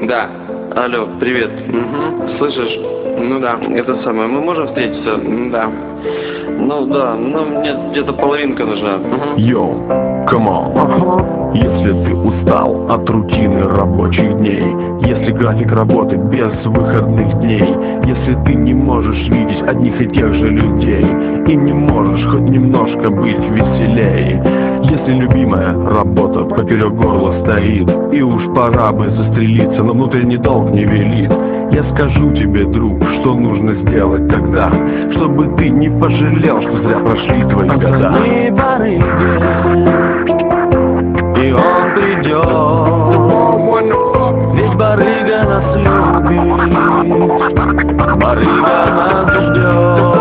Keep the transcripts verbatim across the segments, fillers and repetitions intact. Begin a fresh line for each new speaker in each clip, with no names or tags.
Да.
Алло, привет.
Угу. Слышишь?
Ну да, это самое. Мы можем встретиться?
Да.
Ну да, ну мне где-то половинка нужна.
Йоу, come on. Если ты устал от рутины рабочих дней, если график работы без выходных дней, если ты не можешь видеть одних и тех же людей и не можешь хоть немножко быть веселей, если любимая работа поперек горла стоит и уж пора бы застрелиться, но внутренний долг не велит, я скажу тебе, друг, что нужно сделать тогда, чтобы ты не пожалел, что зря прошли твои года.
Позвони барыге, и он придет, ведь барыга нас любит, барыга нас ждет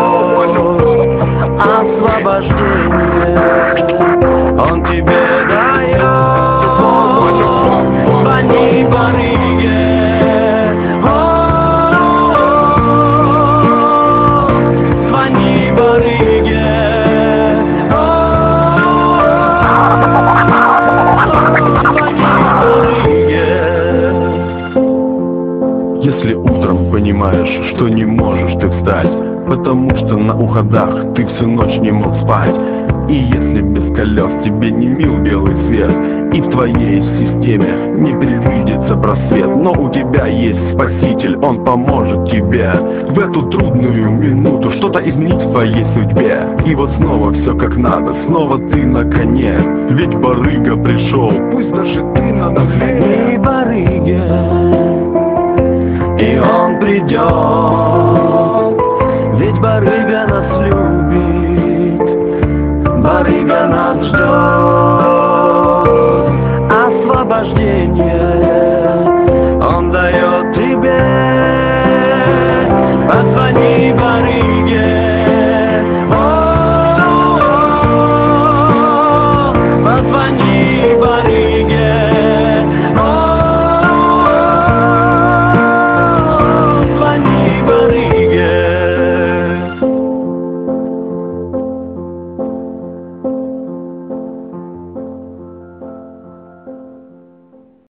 освобождение, он тебе дает. Звони барыге, звони барыге.
Если утром понимаешь, что не можешь ты встать, потому что на уходах ты всю ночь не мог спать, и если без колес тебе не мил белый свет, и в твоей системе не предвидится просвет, но у тебя есть спаситель, он поможет тебе в эту трудную минуту что-то изменить в твоей судьбе. И вот снова все как надо, снова ты на коне, ведь барыга пришел, пусть даже ты на
Позвони барыге, и он придет, ведь барыга нас любит, барыга нас ждет.